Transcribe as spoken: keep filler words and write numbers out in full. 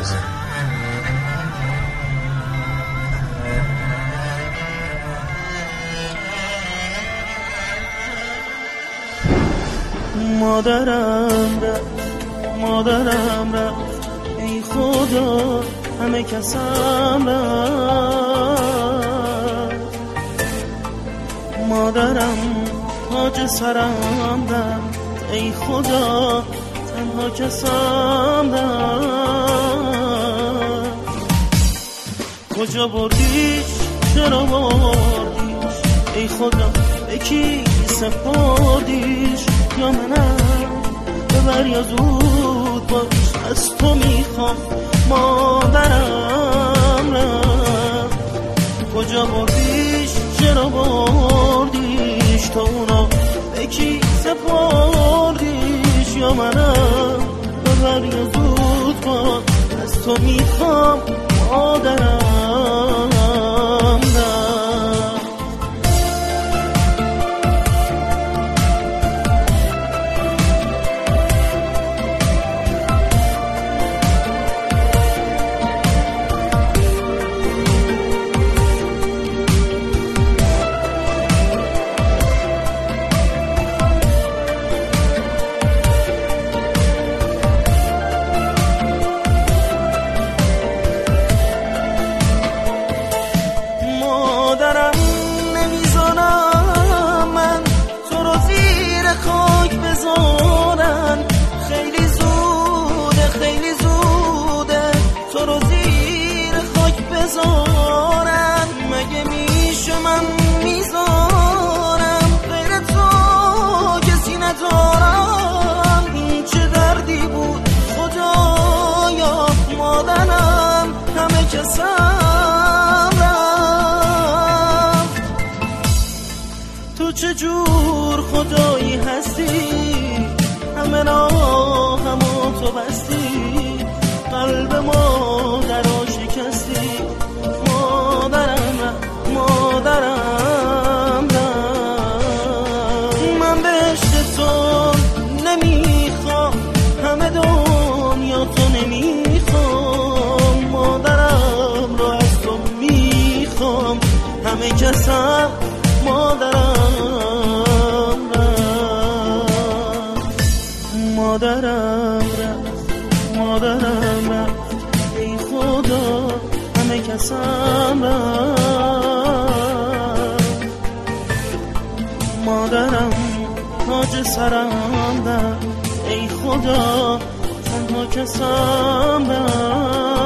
کاظم. مادرم رفت، مادرم رفت، ای خدا همه کسم رفت. مادرم تاج سرم رفت، ای خدا تنها کسم رفت. کجا بردیش چرا بردیش، ای خدا به کی سپردیش؟ یا منم ببر یا زود باش، از تو میخوام مادرم رفت. کجا بردیش چرا بردیش، تو اونا به کی سپردیش؟ یا منم ببر یا زود باش، از تو میخوام مادرم رفت. مگه میشه من میذارم غیر تو کسی ندارم؟ این چه دردی بود خدایا، مادرم همه کسم رفت. تو چه جور خدایی هستی، همه راهمو تو بستی، قلب مادرو شکستی. مادرم مادرم من بهشت تو نمیخوام، همه دنیا تو نمیخوام. مادرم رو از تو میخوام، همه کسم مادرم رفت. مادرم رفت، مادرم رفت، ای خدا همه کسم رفت. مادرم تاج سرم رفت، ای خدا تنها کسم رفت.